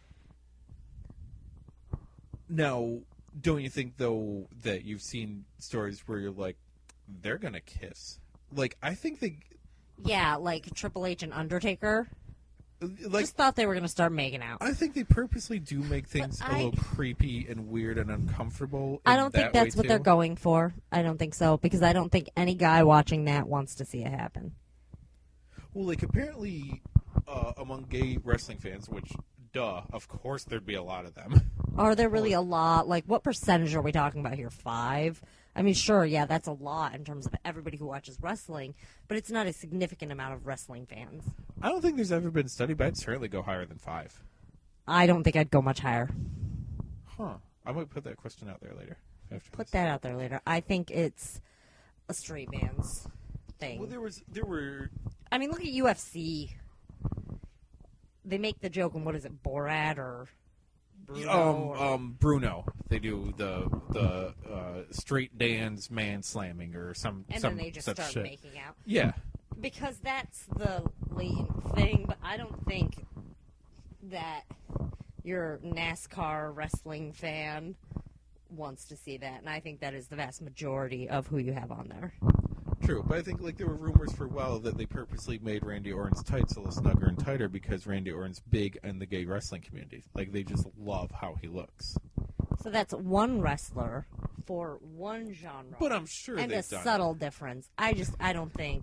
now, don't you think though that you've seen stories where you're like, they're gonna kiss? Like, I think they, Yeah, like Triple H and Undertaker. like, Just thought they were going to start making out. I think they purposely do make things But a I- little creepy and weird and uncomfortable. I in don't think that that's way, what they're too. going for. I don't think so because I don't think any guy watching that wants to see it happen. Well, like apparently, uh, among gay wrestling fans, which, duh, of course there'd be a lot of them. Are there really a lot? Like, what percentage are we talking about here? Five? I mean, sure, yeah, that's a lot in terms of everybody who watches wrestling, but it's not a significant amount of wrestling fans. I don't think there's ever been a study, but I'd certainly go higher than five. I don't think I'd go much higher. Huh. I might put that question out there later. After Put this. that out there later. I think it's a straight man's thing. Well, there was, there were. I mean, look at U F C. They make the joke, and what is it, Borat or Bruno? Um, or- um, Bruno. They do the the uh, straight Dan's man slamming or some and some then they just such start shit. making out. Yeah. Because that's the latent thing, but I don't think that your NASCAR wrestling fan wants to see that, and I think that is the vast majority of who you have on there. True, but I think like there were rumors for a while that they purposely made Randy Orton's tights a little snugger and tighter because Randy Orton's big in the gay wrestling community. Like they just love how he looks. So that's one wrestler for one genre. But I'm sure and a they've done subtle difference. I just I don't think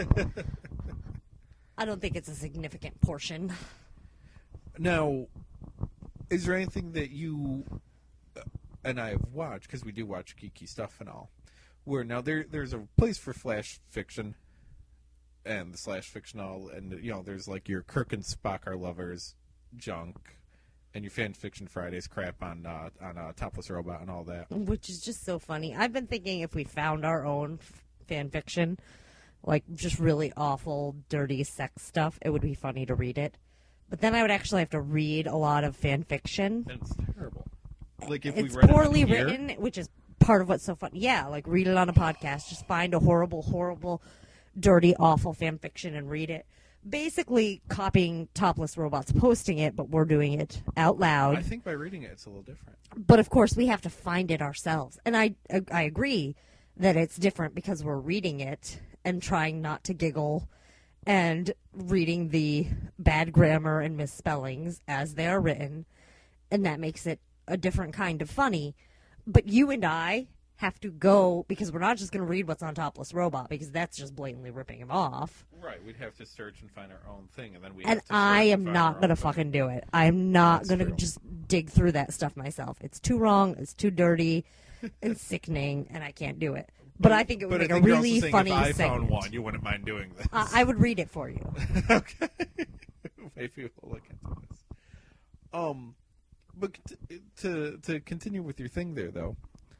I don't think it's a significant portion. Now, is there anything that you uh, and I have watched, because we do watch geeky stuff and all, where now there there's a place for flash fiction and the slash fictional, and you know there's like your Kirk and Spock are lovers junk, and your fan fiction Fridays crap on uh, on uh, Topless Robot and all that. Which is just so funny. I've been thinking if we found our own f- fan fiction, like just really awful, dirty sex stuff, it would be funny to read it. But then I would actually have to read a lot of fan fiction. And it's terrible. Like if It's we read poorly it on here, written, which is part of what's so fun. Yeah, like read it on a podcast. Just find a horrible, horrible, dirty, awful fan fiction and read it. Basically copying Topless Robots posting it, but we're doing it out loud. I think by reading it, it's a little different. But of course, we have to find it ourselves. And I, I agree that it's different because we're reading it and trying not to giggle and reading the bad grammar and misspellings as they are written. And that makes it a different kind of funny. But you and I have to go, because we're not just going to read what's on Topless Robot, because that's just blatantly ripping him off. Right, we'd have to search and find our own thing, and then we. And have to I search am and find not our going to own thing. fucking do it. I'm not That's going to true. just dig through that stuff myself. It's too wrong. It's too dirty and sickening, and I can't do it. But I think it would But I make a think you're also really saying funny if I segment. found one, you wouldn't mind doing this. Uh, I would read it for you. Okay. Maybe we'll look into this. Um, but t- to to continue with your thing there, though.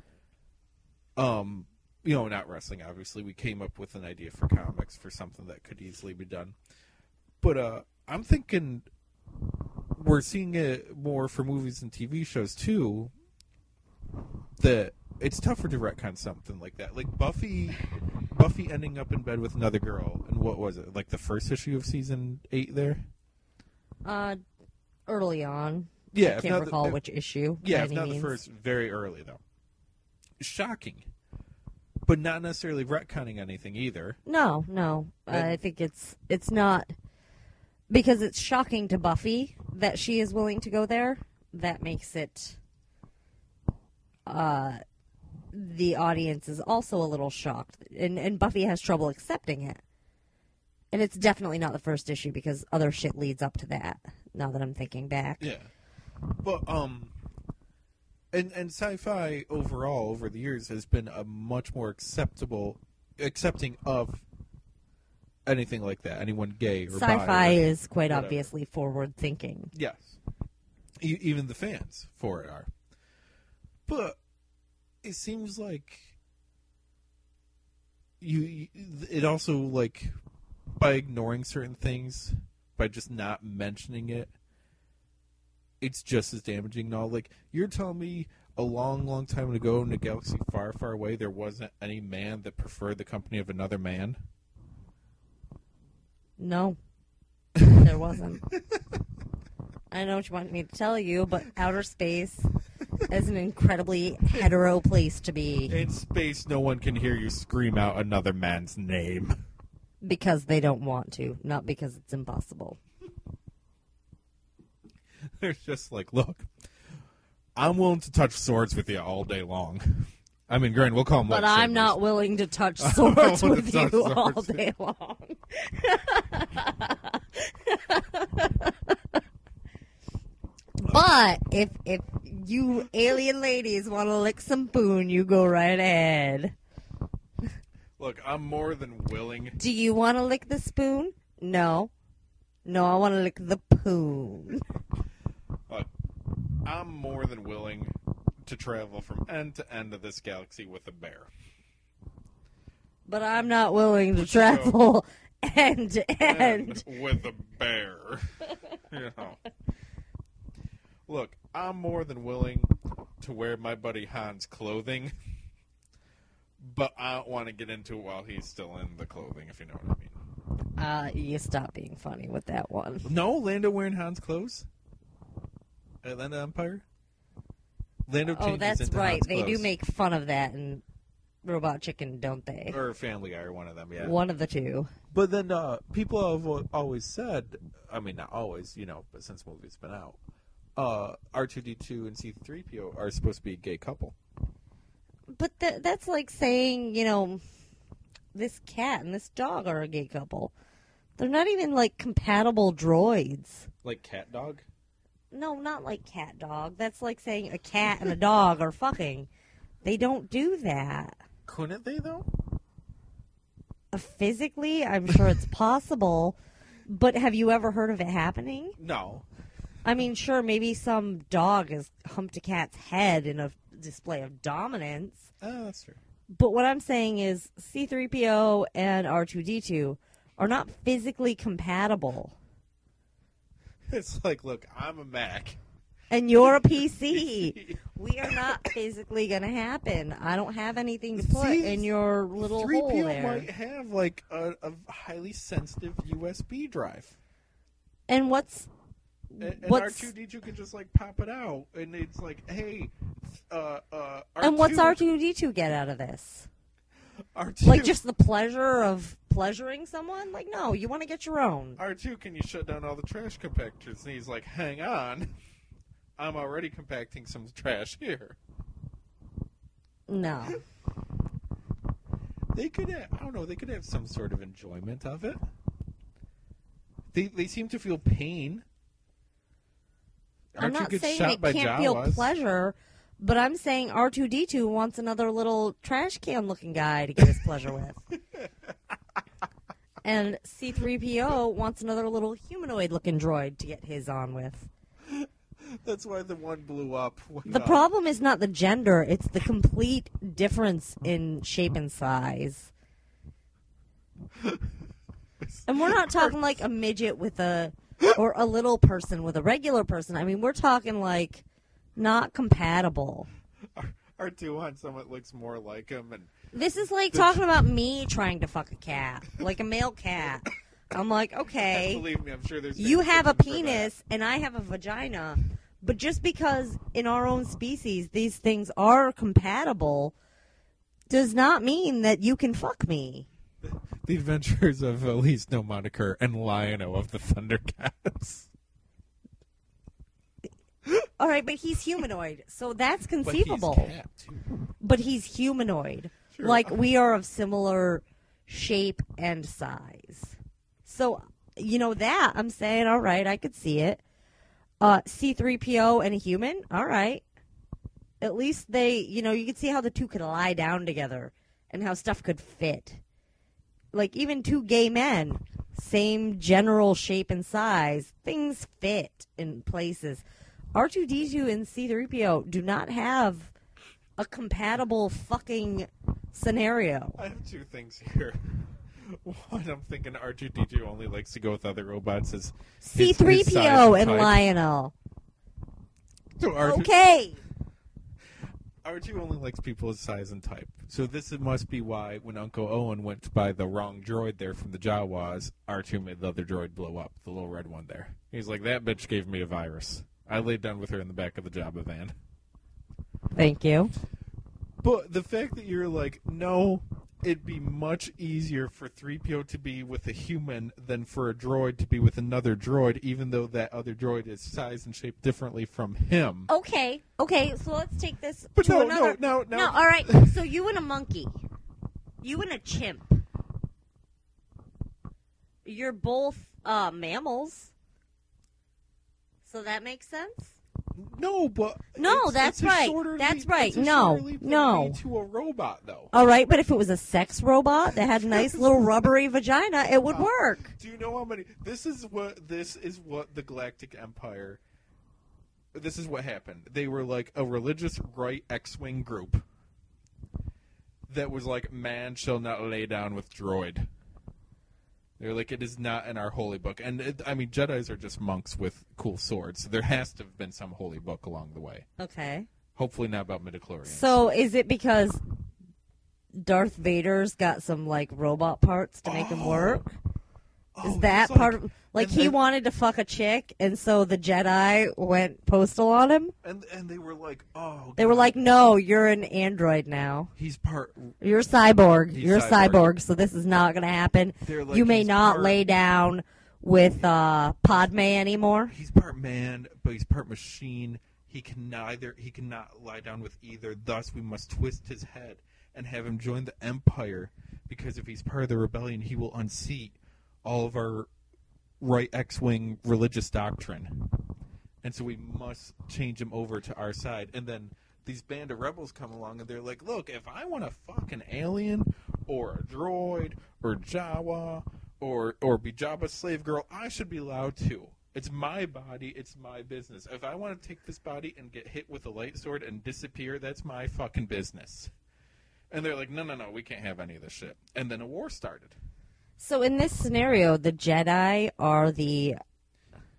Um, you know, not wrestling. Obviously, we came up with an idea for comics for something that could easily be done. But uh, I'm thinking we're seeing it more for movies and T V shows too. That it's tougher to retcon something like that, like Buffy. Buffy ending up in bed with another girl, and what was it? Like the first issue of season eight there. Uh, early on. Yeah, I if can't not the- recall if- which issue. Yeah, by if any not means. the first, very early though. Shocking, but not necessarily retconning anything either. No, no. And- I think it's it's not because it's shocking to Buffy that she is willing to go there. That makes it uh the audience is also a little shocked, and and Buffy has trouble accepting it. And it's definitely not the first issue because other shit leads up to that. Now that I'm thinking back. Yeah, but um, and and sci-fi overall over the years has been a much more acceptable, accepting of anything like that. Anyone gay or bi Sci-fi or- is quite whatever. obviously forward thinking. Yes, e- even the fans for it are. But it seems like you, you. It also like by ignoring certain things, by just not mentioning it, it's just as damaging. Now, like you're telling me, a long, long time ago in a galaxy far, far away, there wasn't any man that preferred the company of another man. No, there wasn't. I know what you want me to tell you, but outer space is an incredibly hetero place to be In space, no one can hear you scream out another man's name. because they don't want to, not because it's impossible. They're just like, look, I'm willing to touch swords with you all day long. I mean, granted, we'll call them But lightsabers. I'm not willing to touch I'm swords not willing with to you touch all swords. day long. But if if you alien ladies want to lick some poon, you go right ahead. Look, I'm more than willing. Do you want to lick the spoon? No. No, I want to lick the poon. Look, I'm more than willing to travel from end to end of this galaxy with a bear. But I'm not willing to Which you go- travel end to end. And with a bear. You know. Look, I'm more than willing to wear my buddy Han's clothing, but I don't want to get into it while he's still in the clothing, if you know what I mean. Uh, you stop being funny with that one. No, Lando wearing Han's clothes? At Lando Empire? Lando Oh, changes that's into right. Han's They do clothes. make fun of that in Robot Chicken, don't they? Or Family Guy, or one of them, yeah. One of the two. But then uh, people have al- always said, I mean, not always, you know, but since the movie's been out, uh, R two D two and C three P O are supposed to be a gay couple. But th- that's like saying, you know, this cat and this dog are a gay couple. They're not even like compatible droids. Like cat dog? No, not like cat dog. That's like saying a cat and a dog are fucking. They don't do that. Couldn't they, though? Uh, physically, I'm sure it's possible. But have you ever heard of it happening? No. I mean, sure, maybe some dog has humped a cat's head in a display of dominance. Oh, that's true. But what I'm saying is C three P O and R two D two are not physically compatible. It's like, look, I'm a Mac. And you're a P C. We are not physically going to happen. I don't have anything to put See, in your little three hole P O there. might have like a, a highly sensitive U S B drive. And what's And, and what's R two D two can just like pop it out, and it's like, hey, uh, uh, R two, and what's R two D two get out of this? R two, Like just the pleasure of pleasuring someone? Like no, you want to get your own. R two, can you shut down all the trash compactors? And he's like, hang on, I'm already compacting some trash here. No. They could have, I don't know, they could have some sort of enjoyment of it. They they seem to feel pain. I'm R two not gets saying shot by they can't feel Jawas. pleasure, but I'm saying R two D two wants another little trash can looking guy to get his pleasure with. And C three P O wants another little humanoid looking droid to get his on with. That's why the one blew up. When, The uh, problem is not the gender, it's the complete difference in shape and size. And we're not talking like a midget with a, or a little person with a regular person. I mean, we're talking like not compatible. R two wants someone that looks more like him, and This is like talking about me trying to fuck a cat, like a male cat. I'm like, okay, believe me, I'm sure there's you have a fans for that. penis and I have a vagina, but just because in our own species these things are compatible does not mean that you can fuck me. The Adventures of Elise No Moniker and Lion-O of the Thundercats. All right, but he's humanoid, so that's But he's conceivable. cat, too. But he's humanoid. Sure. Like, we are of similar shape and size. So, you know, that, I'm saying, all right, I could see it. Uh, C three P O and a human, all right. At least they, you know, you could see how the two could lie down together and how stuff could fit. Like, even two gay men, same general shape and size, things fit in places. R two D two and C three P O do not have a compatible fucking scenario. I have two things here. One, I'm thinking R two D two only likes to go with other robots as C three P O and type. Lionel. So R two, Okay. R two only likes people his size and type. So this must be why when Uncle Owen went to buy the wrong droid there from the Jawas, R two made the other droid blow up, the little red one there. He's like, that bitch gave me a virus. I laid down with her in the back of the Jabba van. Thank you. But the fact that you're like, no, it'd be much easier for three P O to be with a human than for a droid to be with another droid, even though that other droid is sized and shaped differently from him. Okay. Okay, so let's take this But to no, another. no, no, no. all right. So you and a monkey. You and a chimp. You're both uh, mammals. So that makes sense? No, but No, it's- that's it's a right. shorter That's leap- right. it's a No, shorter leap than no. me to a robot, though. All right, but if it was a sex robot that had a nice little rubbery vagina, it would work. Do you know how many? This is what this is what the Galactic Empire. This is what happened. They were like a religious right X-wing group that was like, man shall not lay down with droid. They're like, it is not in our holy book. And, it, I mean, Jedis are just monks with cool swords. So there has to have been some holy book along the way. Okay. Hopefully not about midichlorians. So is it because Darth Vader's got some, like, robot parts to make him work? Is Oh, that it's like- part of... Like, and he then- wanted to fuck a chick, and so the Jedi went postal on him? And, and they were like, oh, They were God, like, no, you're an android now. he's part... You're a cyborg. He's You're a cyborg. cyborg, so this is not going to happen. They're like, you may he's not part- lay down with uh, Padme anymore. He's part man, but he's part machine. He can neither. He cannot lie down with either. Thus, we must twist his head and have him join the Empire, because if he's part of the rebellion, he will unseat all of our right X-wing religious doctrine. And so we must change him over to our side. And then these band of rebels come along, and they're like, look, if I want to fuck an alien or a droid or Jawa or or be Jabba's slave girl, I should be allowed to. It's my body. It's my business. If I want to take this body and get hit with a light sword and disappear, that's my fucking business. And they're like, no, no, no, we can't have any of this shit. And then a war started. So in this scenario, the Jedi are the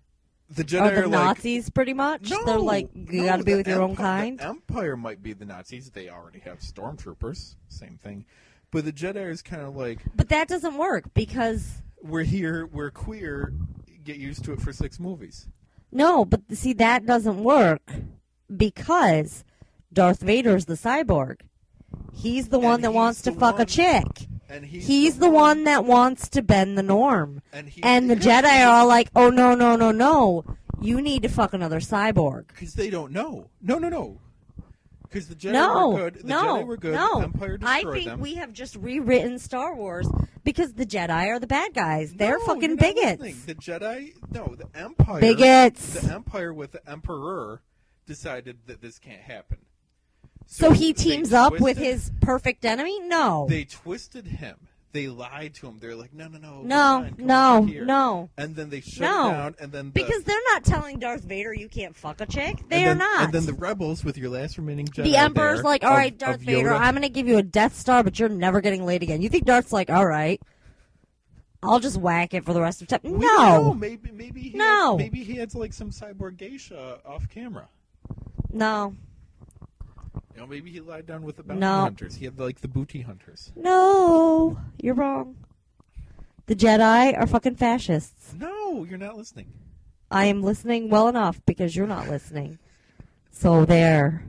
The Jedi Are the are like, Nazis pretty much? no, They're like, you no, got to be the with your own Empire- kind. The Empire might be the Nazis. They already have stormtroopers. Same thing. But the Jedi is kind of like, But that doesn't work because we're here, we're queer, get used to it for six movies. no, but see that doesn't work because Darth Vader's the cyborg. He's the one And that he's wants to the fuck one- a chick. And he's, He's the one that wants to bend the norm. And, he, And the Jedi are all like, oh, no, no, no, no. You need to fuck another cyborg. Because they don't know. No, no, no. Because the Jedi No, were good. The no, Jedi were good. no. The Empire I destroyed think them. we have just rewritten Star Wars because the Jedi are the bad guys. They're No, fucking you're not bigots. listening. The Jedi, no, the Empire. Bigots. The Empire with the Emperor decided that this can't happen. So he they teams up with twisted- his perfect enemy? No. They twisted him. They lied to him. They're like, no, no, no. we're No, fine. Come no, over here. no. And then they shut No. it down. And then the, Because they're not telling Darth Vader you can't fuck a chick. They and are then, not. And then the rebels with your last remaining Jedi. The Emperor's there like, all of- right, Darth of Vader, Yoda. I'm going to give you a Death Star, but you're never getting laid again. You think Darth's like, all right, I'll just whack it for the rest of the time? We don't know. No. Maybe, maybe he No. Had, maybe he had like some cyborg geisha off camera. No. You know, maybe he lied down with the bounty No. hunters. He had like the booty hunters. No. You're wrong. The Jedi are fucking fascists. No, you're not listening. I am listening well enough because you're not listening. So there.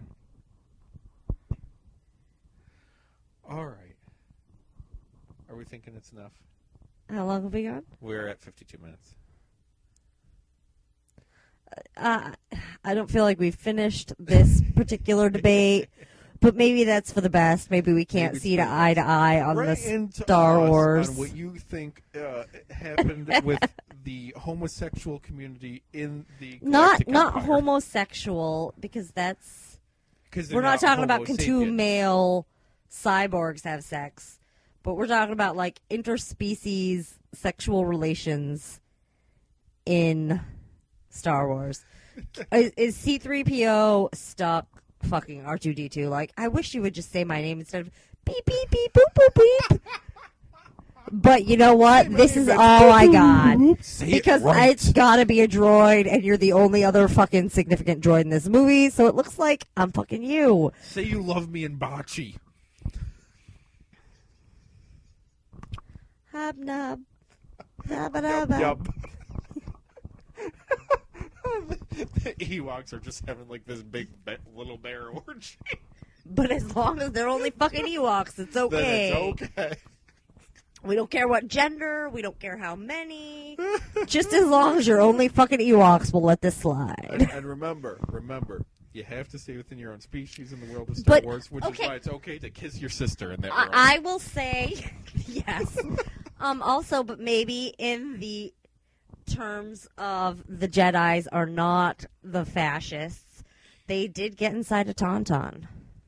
All right. Are we thinking it's enough? How long have we gone? We're at fifty-two minutes. Uh, I don't feel like we've finished this particular debate, but maybe that's for the best. Maybe we can't Maybe it's see to for the eye to eye on Right this into Star us Wars. on what you think uh, happened with the homosexual community in the Not Galactic not Empire. homosexual because that's 'Cause they're we're not, talking about Homo can two sapien. male cyborgs have sex, but we're talking about like interspecies sexual relations in Star Wars. is, is C three P O stuck fucking R two D two? Like, I wish you would just say my name instead of beep beep beep boop boop beep. But you know what? This is all I got. Say Because it right. it's gotta be a droid, and you're the only other fucking significant droid in this movie, so it looks like I'm fucking you. Say you love me in bocce. Hobnob. Yup, Habba-dabba. yup. The Ewoks are just having like this big be- little bear orgy. But as long as they're only fucking Ewoks, it's okay. Then it's okay. We don't care what gender, we don't care how many. Just as long as you're only fucking Ewoks, we'll let this slide. And, and remember, remember, you have to stay within your own species in the world of Star But, Wars, which okay. is why it's okay to kiss your sister in that world. I, I will say, yes. Um. Also, but maybe in the terms of the Jedis are not the fascists, they did get inside a Tauntaun.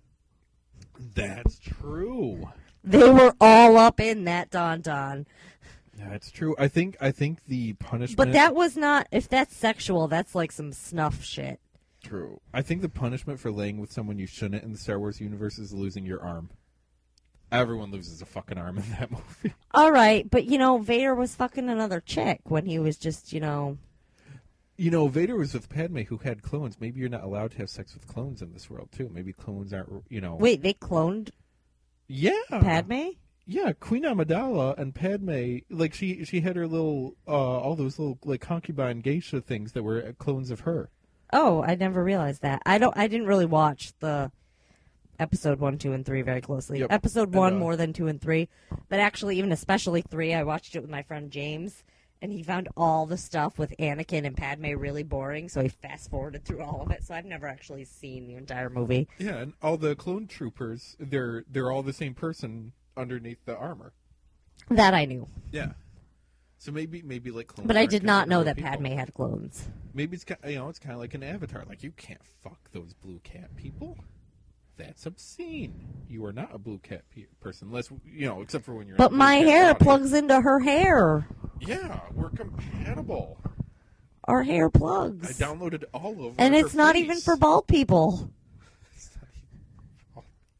That's true. They were all up in that Tauntaun. That's true. I think I think the punishment. But that was not, if that's sexual, that's like some snuff shit. True. I think the punishment for laying with someone you shouldn't in the Star Wars universe is losing your arm. Everyone loses a fucking arm in that movie. All right, but you know, Vader was fucking another chick when he was just, you know. You know, Vader was with Padme, who had clones. Maybe you're not allowed to have sex with clones in this world too. Maybe clones aren't. You know. Wait, they cloned Yeah. Padme? Yeah, Queen Amidala and Padme, like she she had her little uh, all those little like concubine geisha things that were clones of her. Oh, I never realized that. I don't. I didn't really watch the episode one, two, and three very closely. Yep. Episode And, one uh, more than two and three, but actually, even especially three, I watched it with my friend James, and he found all the stuff with Anakin and Padme really boring, so he fast forwarded through all of it. So I've never actually seen the entire movie. Yeah, and all the clone troopers, they're they're all the same person underneath the armor. That I knew, Yeah. So maybe maybe like clones. but I aren't did not considered know real that people. Padme had clones. Maybe it's ki- you know it's kind of like an Avatar. Like you can't fuck those blue cat people. That's obscene. You are not a blue cat pe- person, unless you know, except for when you're. in a But blue my cat hair body. plugs into her hair. Yeah, we're compatible. Our hair I plugs, downloaded all over. and her it's not face. even for bald people. It's not even-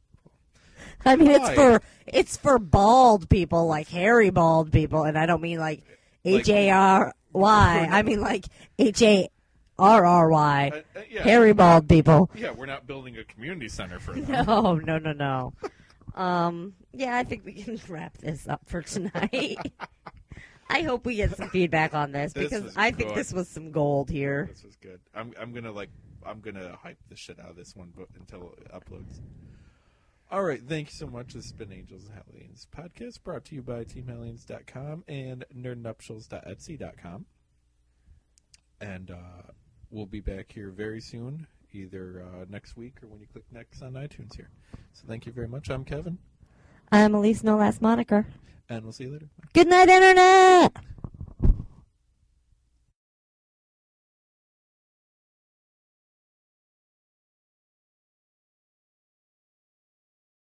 I mean, it's Why? for it's for bald people, like hairy bald people, and I don't mean like Like- H A R Y. I mean like H A R R Y. Uh, uh, yeah, Hairy bald people. Yeah, we're not building a community center for them. No, no, no, no. um, yeah, I think we can wrap this up for tonight. I hope we get some feedback on this, This because was I think good. this was some gold here. This was good. I'm I'm gonna like I'm gonna hype the shit out of this one, but until it uploads. All right, thank you so much. This has been Angels and Hellions podcast, brought to you by team hellions dot com and nerd nuptials dot etsy dot com. And uh, we'll be back here very soon, either uh, next week or when you click next on iTunes here. So thank you very much. I'm Kevin, I'm Elise, no last moniker. and we'll see you later. Bye. Good night, Internet!